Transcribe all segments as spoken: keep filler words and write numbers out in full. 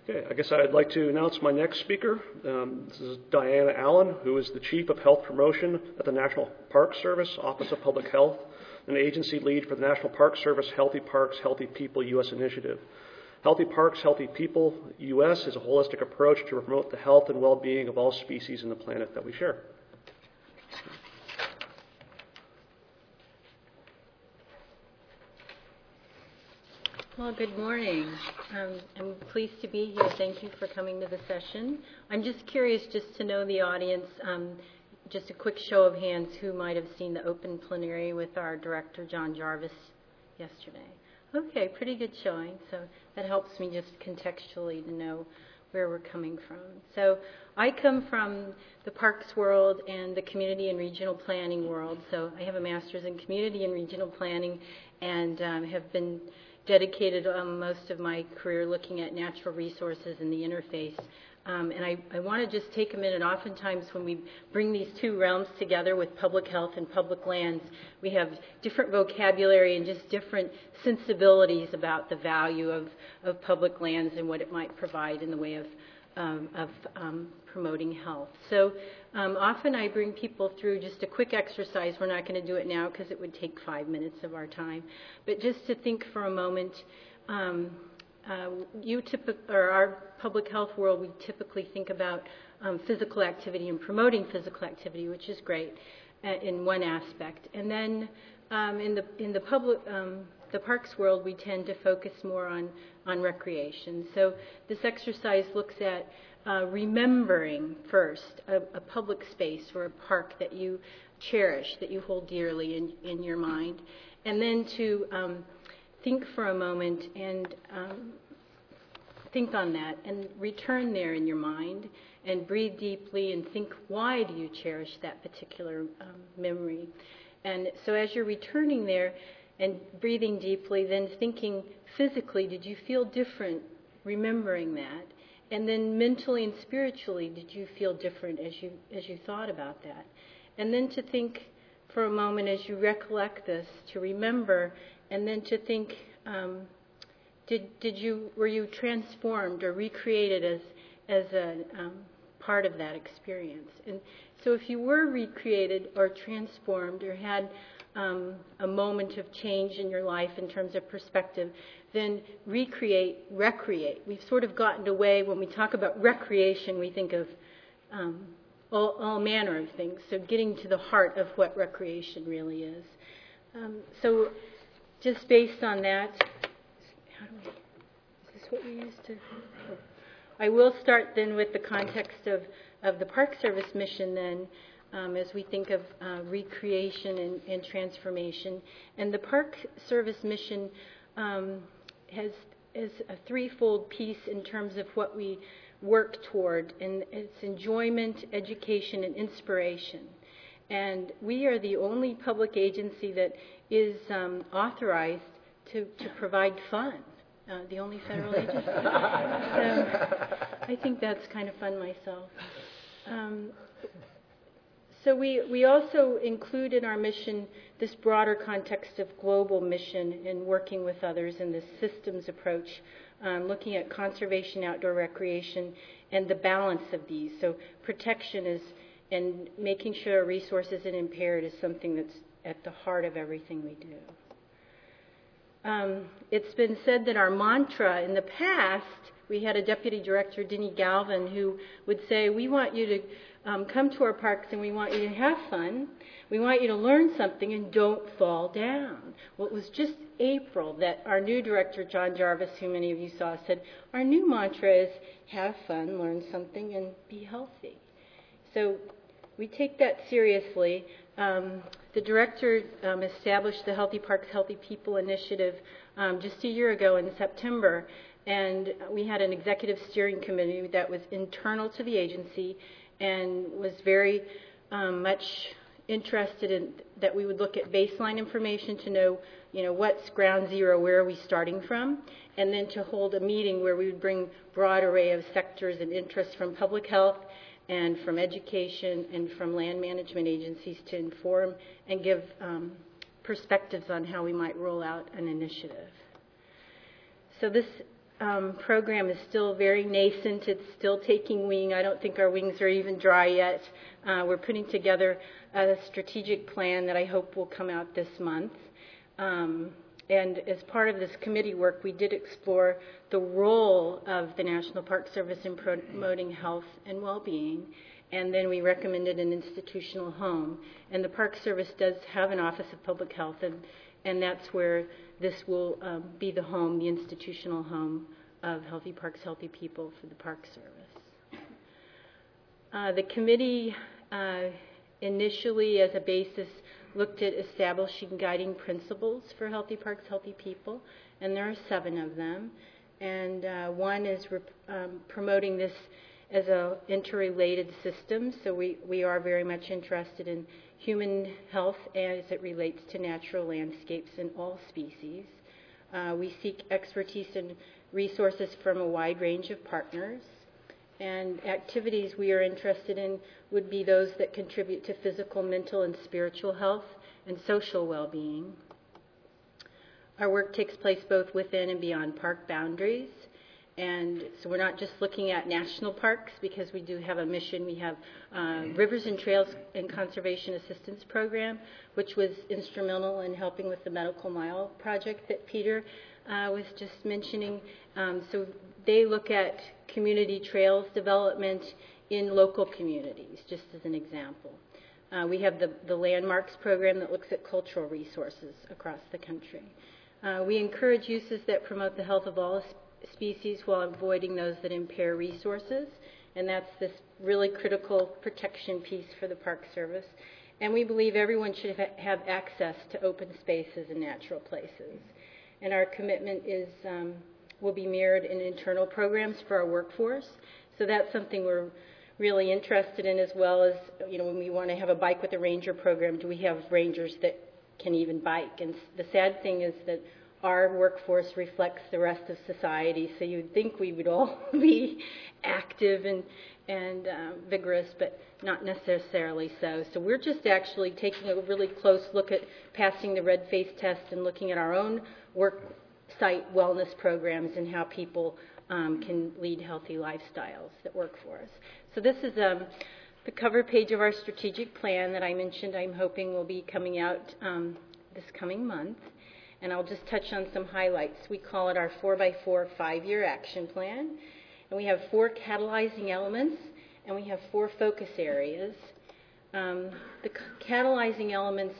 Okay, I guess I'd like to announce my next speaker. Um, this is Diana Allen, who is the Chief of Health Promotion at the National Park Service, Office of Public Health, and agency lead for the National Park Service Healthy Parks, Healthy People U S initiative. Healthy Parks, Healthy People U S is a holistic approach to promote the health and well-being of all species in the planet that we share. Well, good morning. Um, I'm pleased to be here. Thank you for coming to the session. I'm just curious just to know the audience, um, just a quick show of hands, who might have seen the open plenary with our director, John Jarvis, yesterday. Okay, pretty good showing. So that helps me just contextually to know where we're coming from. So I come from the parks world and the community and regional planning world. So I have a master's in community and regional planning and um, have been dedicated um, most of my career looking at natural resources and the interface. Um, and I, I want to just take a minute. Oftentimes when we bring these two realms together with public health and public lands, we have different vocabulary and just different sensibilities about the value of, of public lands and what it might provide in the way of, um, of um, promoting health. So um, often I bring people through just a quick exercise. We're not going to do it now because it would take five minutes of our time. But just to think for a moment, um, uh, you typ- or our public health world, we typically think about um, physical activity and promoting physical activity, which is great uh, in one aspect. And then um, in the in the public um, the parks world, we tend to focus more on on recreation. So this exercise looks at Uh, remembering first a, a public space or a park that you cherish, that you hold dearly in, in your mind, and then to um, think for a moment and um, think on that and return there in your mind and breathe deeply and think, why do you cherish that particular um, memory? And so as you're returning there and breathing deeply, then thinking physically, did you feel different remembering that? And then mentally and spiritually, did you feel different as you as you thought about that? And then to think for a moment as you recollect this, to remember, and then to think, um, did did you were you transformed or recreated as as a um, part of that experience? And so if you were recreated or transformed or had um, a moment of change in your life in terms of perspective, then recreate, recreate. We've sort of gotten away, when we talk about recreation, we think of um, all, all manner of things. So getting to the heart of what recreation really is. Um, so just based on that, how do we, is this what we used to? Oh. I will start then with the context of, of the Park Service mission then, um, as we think of uh, recreation and, and transformation. And the Park Service mission um, has is a threefold piece in terms of what we work toward, and it's enjoyment, education, and inspiration. And we are the only public agency that is um, authorized to, to provide fun, uh, the only federal agency. So I think that's kind of fun myself. Um, So we, we also include in our mission this broader context of global mission and working with others in this systems approach, um, looking at conservation, outdoor recreation, and the balance of these. So protection is, and making sure resources are impaired is something that's at the heart of everything we do. Um, it's been said that our mantra in the past, we had a deputy director, Denny Galvin, who would say, we want you to Um, come to our parks and we want you to have fun. We want you to learn something and don't fall down. Well, it was just April that our new director, John Jarvis, who many of you saw, said, our new mantra is have fun, learn something, and be healthy. So we take that seriously. Um, the director um, established the Healthy Parks, Healthy People initiative um, just a year ago in September, and we had an executive steering committee that was internal to the agency and was very um, much interested in that we would look at baseline information to know, you know, what's ground zero, where are we starting from, and then to hold a meeting where we would bring broad array of sectors and interests from public health and from education and from land management agencies to inform and give um, perspectives on how we might roll out an initiative. So this um, program is still very nascent. It's still taking wing. I don't think our wings are even dry yet. Uh, we're putting together a strategic plan that I hope will come out this month. Um, and as part of this committee work, we did explore the role of the National Park Service in promoting health and well-being. And then we recommended an institutional home. And the Park Service does have an Office of Public Health, and, and that's where this will um, be the home, the institutional home of Healthy Parks, Healthy People for the Park Service. Uh, the committee uh, initially, as a basis, looked at establishing guiding principles for Healthy Parks, Healthy People, and there are seven of them. And uh, one is rep- um, promoting this as a interrelated system, so we, we are very much interested in human health as it relates to natural landscapes and all species. Uh, we seek expertise and resources from a wide range of partners, and activities we are interested in would be those that contribute to physical, mental, and spiritual health and social well-being. Our work takes place both within and beyond park boundaries. And so we're not just looking at national parks, because we do have a mission. We have uh, Rivers and Trails and Conservation Assistance Program, which was instrumental in helping with the Medical Mile project that Peter uh, was just mentioning. Um, so they look at community trails development in local communities, just as an example. Uh, we have the, the Landmarks Program that looks at cultural resources across the country. Uh, we encourage uses that promote the health of all species while avoiding those that impair resources, and that's this really critical protection piece for the Park Service. And we believe everyone should ha- have access to open spaces and natural places. And our commitment is um, will be mirrored in internal programs for our workforce. So that's something we're really interested in, as well as, you know, when we want to have a Bike with a Ranger program, do we have rangers that can even bike? And the sad thing is that our workforce reflects the rest of society, so you'd think we would all be active and, and uh, vigorous, but not necessarily so. So we're just actually taking a really close look at passing the red face test and looking at our own work site wellness programs and how people um, can lead healthy lifestyles that work for us. So this is um, the cover page of our strategic plan that I mentioned I'm hoping will be coming out um, this coming month. And I'll just touch on some highlights. We call it our four by four five-year action plan. And we have four catalyzing elements, and we have four focus areas. Um, the catalyzing elements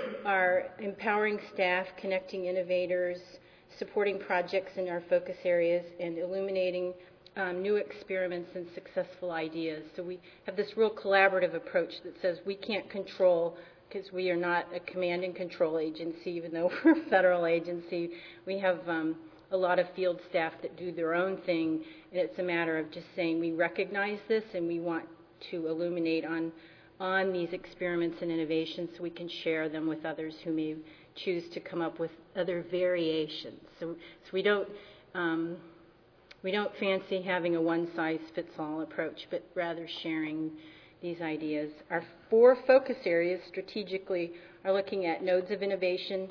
are empowering staff, connecting innovators, supporting projects in our focus areas, and illuminating um, new experiments and successful ideas. So we have this real collaborative approach that says we can't control, because we are not a command and control agency, even though we're a federal agency. We have um, a lot of field staff that do their own thing, and it's a matter of just saying we recognize this and we want to illuminate on, on these experiments and innovations so we can share them with others who may choose to come up with other variations. So, so we don't um, we don't fancy having a one-size-fits-all approach, but rather sharing these ideas. Our four focus areas strategically are looking at nodes of innovation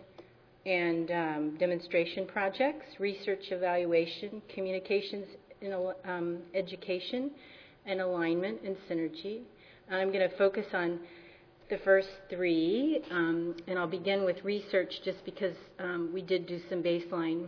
and um, demonstration projects, research evaluation, communications, in, um, education, and alignment and synergy. And I'm going to focus on the first three, um, and I'll begin with research just because um, we did do some baseline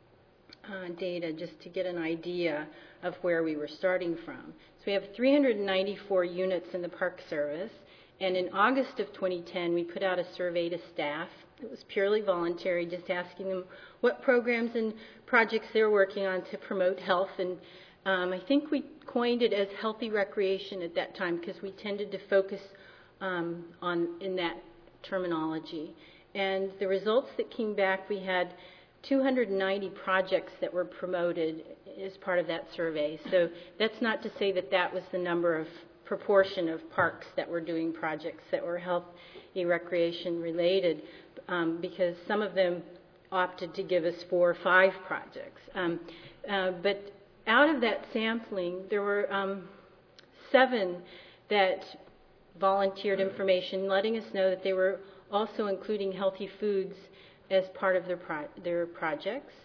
uh, data just to get an idea of where we were starting from. So we have three hundred ninety-four units in the Park Service, and in August of twenty ten we put out a survey to staff. It was purely voluntary, just asking them what programs and projects they're working on to promote health, and um, I think we coined it as healthy recreation at that time because we tended to focus um, on in that terminology. And the results that came back, we had two hundred ninety projects that were promoted as part of that survey. So that's not to say that that was the number of proportion of parks that were doing projects that were healthy recreation related, um, because some of them opted to give us four or five projects. Um, uh, but out of that sampling, there were um, seven that volunteered information, letting us know that they were also including healthy foods as part of their pro- their projects.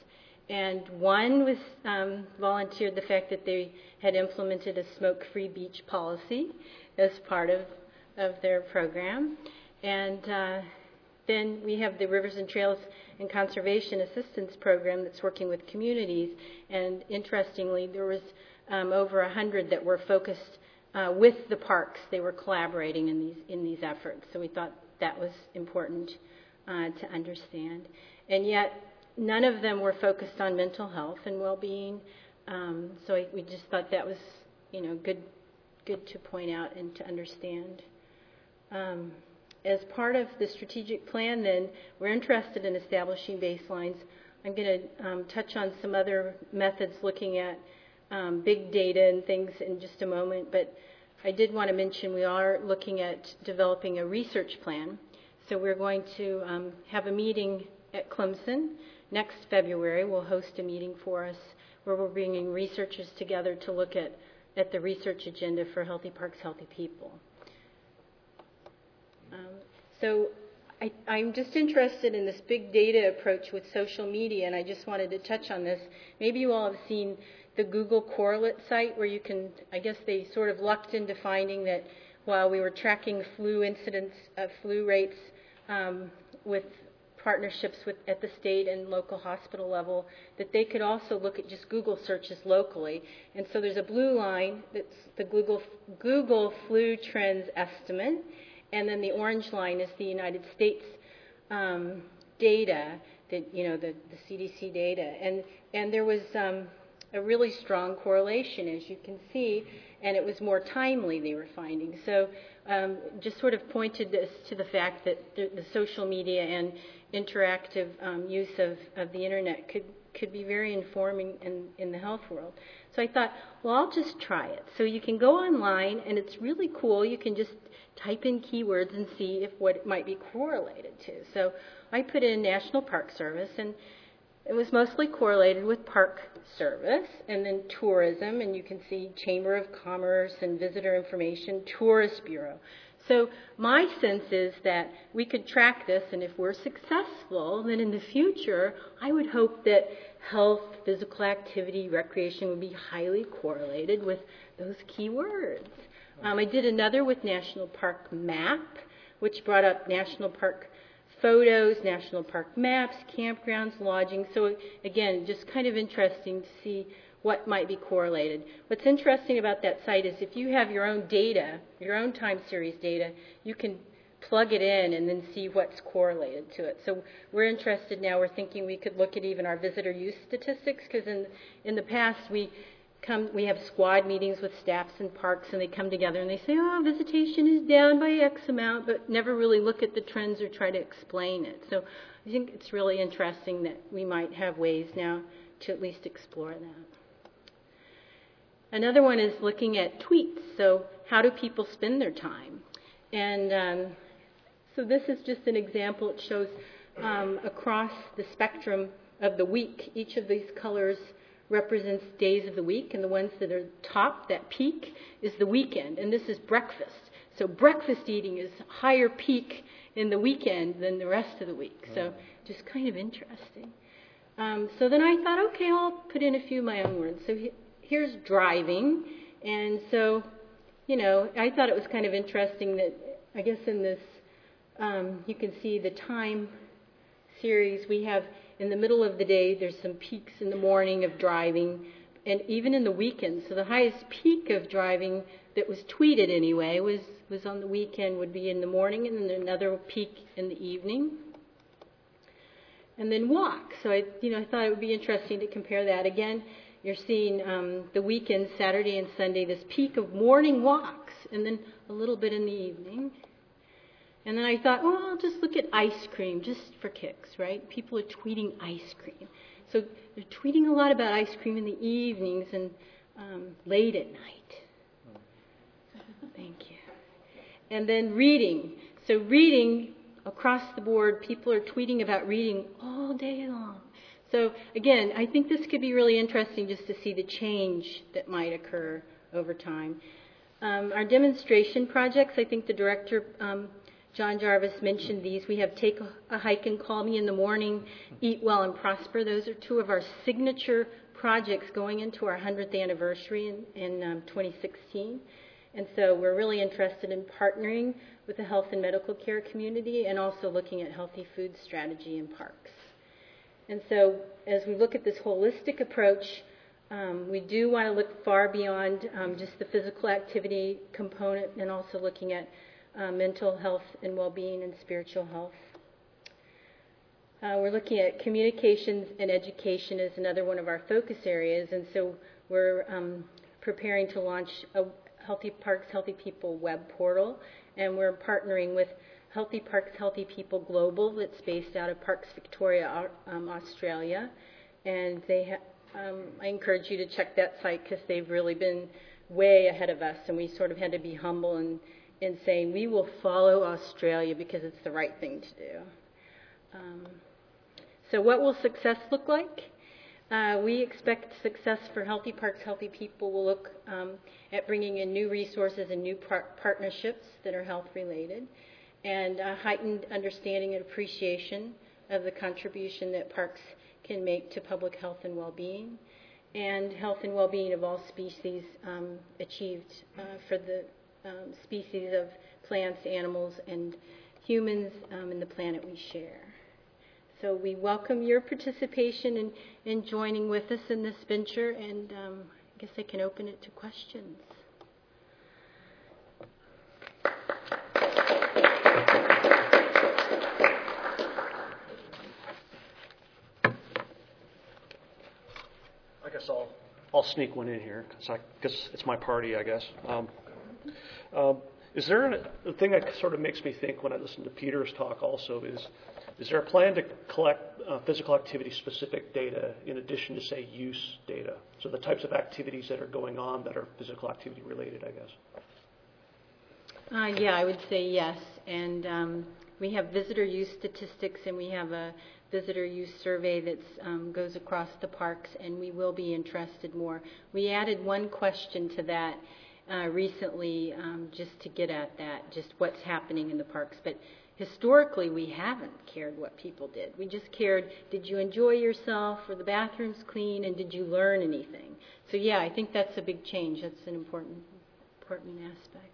And one was um, volunteered the fact that they had implemented a smoke-free beach policy as part of, of their program. And uh, then we have the Rivers and Trails and Conservation Assistance Program that's working with communities. And interestingly, there was um, over a hundred that were focused uh, with the parks. They were collaborating in these in these efforts. So we thought that was important uh, to understand. And yet, none of them were focused on mental health and well-being. Um, so I, we just thought that was, you know, good, good to point out and to understand. Um, as part of the strategic plan, then, we're interested in establishing baselines. I'm going to um, touch on some other methods looking at um, big data and things in just a moment, but I did want to mention we are looking at developing a research plan. So we're going to um, have a meeting at Clemson next February. We'll host a meeting for us where we're bringing researchers together to look at, at the research agenda for Healthy Parks, Healthy People. Um, so I, I'm just interested in this big data approach with social media, and I just wanted to touch on this. Maybe you all have seen the Google Correlate site where you can, I guess they sort of lucked into finding that while we were tracking flu incidents, uh, flu rates um, with partnerships with at the state and local hospital level, that they could also look at just Google searches locally. And so there's a blue line that's the Google Google flu trends estimate, and then the orange line is the United States um, data, that you know the, the C D C data, and and there was um, a really strong correlation, as you can see, and it was more timely, they were finding. So um, just sort of pointed this to the fact that the, the social media and interactive um, use of, of the internet could, could be very informing in, in the health world. So I thought, well, I'll just try it. So you can go online, and it's really cool. You can just type in keywords and see if what it might be correlated to. So I put in National Park Service, and it was mostly correlated with Park Service, and then tourism, and you can see Chamber of Commerce and Visitor Information, Tourist Bureau. So my sense is that we could track this, and if we're successful, then in the future, I would hope that health, physical activity, recreation would be highly correlated with those key words. Um, I did another with National Park Map, which brought up national park photos, national park maps, campgrounds, lodging. So again, just kind of interesting to see what might be correlated. What's interesting about that site is if you have your own data, your own time series data, you can plug it in and then see what's correlated to it. So we're interested now, we're thinking we could look at even our visitor use statistics, because in, in the past we come, we have squad meetings with staffs in parks, and they come together and they say, oh, visitation is down by X amount, but never really look at the trends or try to explain it. So I think it's really interesting that we might have ways now to at least explore that. Another one is looking at tweets. So how do people spend their time? And um, so this is just an example. It shows um, across the spectrum of the week. Each of these colors represents days of the week, and the ones that are top, that peak, is the weekend, and this is breakfast. So breakfast eating is higher peak in the weekend than the rest of the week. So just kind of interesting. Um, so then I thought, okay, I'll put in a few of my own words. So he, here's driving, and so, you know, I thought it was kind of interesting that, I guess in this, um, you can see the time series we have. In the middle of the day, there's some peaks in the morning of driving, and even in the weekend. So the highest peak of driving that was tweeted anyway was, was on the weekend, would be in the morning, and then another peak in the evening. And then walk. So I, you know, I thought it would be interesting to compare that. Again, you're seeing um, the weekend, Saturday and Sunday, this peak of morning walks, and then a little bit in the evening. And then I thought, well, I'll just look at ice cream, just for kicks, right? People are tweeting ice cream. So they're tweeting a lot about ice cream in the evenings and um, late at night. Thank you. And then reading. So reading, across the board, people are tweeting about reading all day long. So again, I think this could be really interesting just to see the change that might occur over time. Um, our demonstration projects, I think the director um, John Jarvis mentioned these. We have Take a Hike and Call Me in the Morning, Eat Well and Prosper. Those are two of our signature projects going into our hundredth anniversary in, in um, twenty sixteen. And so we're really interested in partnering with the health and medical care community and also looking at healthy food strategy in parks. And so as we look at this holistic approach, um, we do want to look far beyond um, just the physical activity component and also looking at Uh, mental health and well-being and spiritual health. Uh, we're looking at communications and education as another one of our focus areas, and so we're um, preparing to launch a Healthy Parks, Healthy People web portal, and we're partnering with Healthy Parks, Healthy People Global that's based out of Parks Victoria, um, Australia, and they ha- um, I encourage you to check that site because they've really been way ahead of us, and we sort of had to be humble and in saying we will follow Australia because it's the right thing to do. Um, so what will success look like? Uh, we expect success for Healthy Parks, Healthy People will look um, at bringing in new resources and new par- partnerships that are health related, and a heightened understanding and appreciation of the contribution that parks can make to public health and well-being, and health and well-being of all species um, achieved uh, for the Um, species of plants, animals, and humans um, in the planet we share. So we welcome your participation in, in joining with us in this venture, and um, I guess I can open it to questions. I guess I'll, I'll sneak one in here, because I guess it's my party, I guess. Um, Um, is there an, the thing that sort of makes me think when I listen to Peter's talk also is, is there a plan to collect uh, physical activity specific data in addition to, say, use data? So the types of activities that are going on that are physical activity related, I guess. Uh, yeah, I would say yes. And um, we have visitor use statistics, and we have a visitor use survey that um, goes across the parks, and we will be interested more. We added one question to that Uh, recently, um, just to get at that, just what's happening in the parks. But historically, we haven't cared what people did. We just cared, did you enjoy yourself? Were the bathrooms clean? And did you learn anything? So yeah, I think that's a big change. That's an important, important aspect.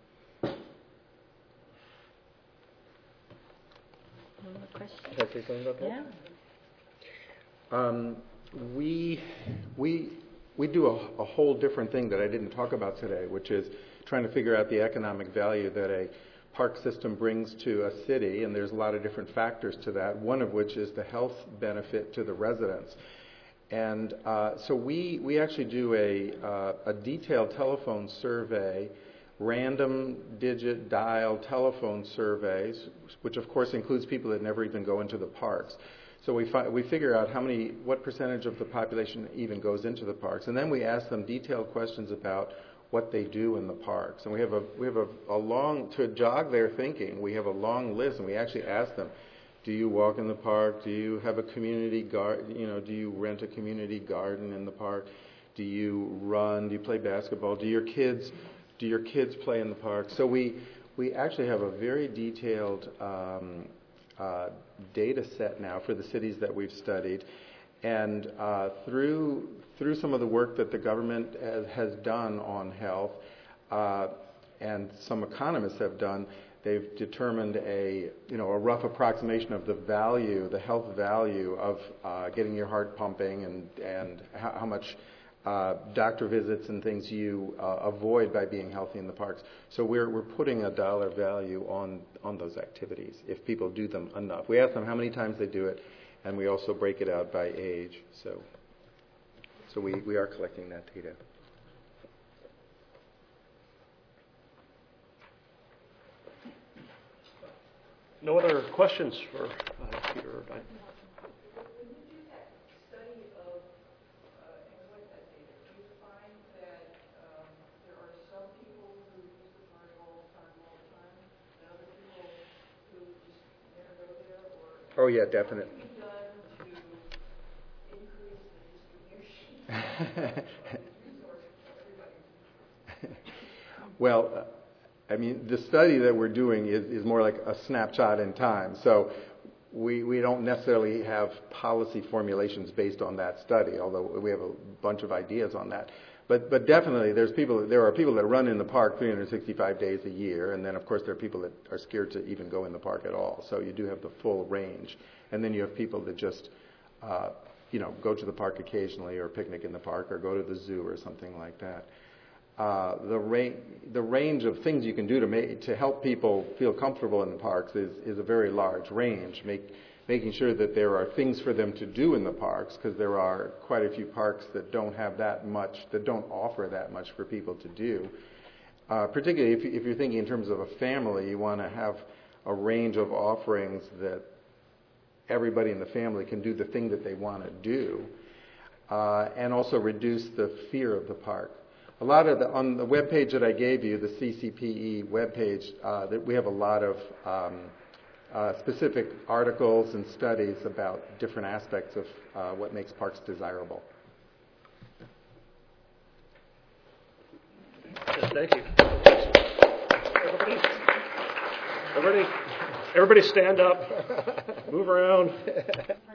One more question? Can I say something about that? Yeah. Um, we, we, we do a, a whole different thing that I didn't talk about today, which is trying to figure out the economic value that a park system brings to a city, and there's a lot of different factors to that, one of which is the health benefit to the residents. And uh, so we, we actually do a, uh, a detailed telephone survey, random digit dial telephone surveys, which of course includes people that never even go into the parks. So we, fi- we figure out how many, what percentage of the population even goes into the parks, and then we ask them detailed questions about what they do in the parks. And we have a we have a, a long, to jog their thinking, we have a long list, and we actually ask them, do you walk in the park? Do you have a community garden? You know, do you rent a community garden in the park? Do you run? Do you play basketball? Do your kids do your kids play in the park? So we we actually have a very detailed um, uh, data set now for the cities that we've studied, and uh, through through some of the work that the government has, has done on health, uh, and some economists have done, they've determined a you know a rough approximation of the value, the health value of uh, getting your heart pumping, and and how, how much uh, doctor visits and things you uh, avoid by being healthy in the parks. So we're we're putting a dollar value on on those activities if people do them enough. We ask them how many times they do it, and we also break it out by age. So so we, we are collecting that data. No other questions for uh, Peter or Diane? When you do that study of uh, and what that data, do you find that um, there are some people who use the park all the time, all the time, and other people who just never go there? Or Oh yeah, definitely. what can be done to increase the distribution of the resources for everybody? Well, uh, I mean, the study that we're doing is, is more like a snapshot in time. So we, we don't necessarily have policy formulations based on that study, although we have a bunch of ideas on that. But, but definitely, there's people. There are people that run in the park three hundred sixty-five days a year, and then of course there are people that are scared to even go in the park at all. So you do have the full range, and then you have people that just, uh, you know, go to the park occasionally, or picnic in the park, or go to the zoo, or something like that. Uh, the, ra- the range of things you can do to make to help people feel comfortable in the parks is, is a very large range. Make, making sure that there are things for them to do in the parks, because there are quite a few parks that don't have that much, that don't offer that much for people to do. Uh, particularly if, if you're thinking in terms of a family, you want to have a range of offerings that everybody in the family can do the thing that they want to do, uh, and also reduce the fear of the park. A lot of the, on the web page that I gave you, the C C P E web page, uh, that we have a lot of um, uh, specific articles and studies about different aspects of uh, what makes parks desirable. Yes, thank you. Everybody, everybody, everybody stand up, move around.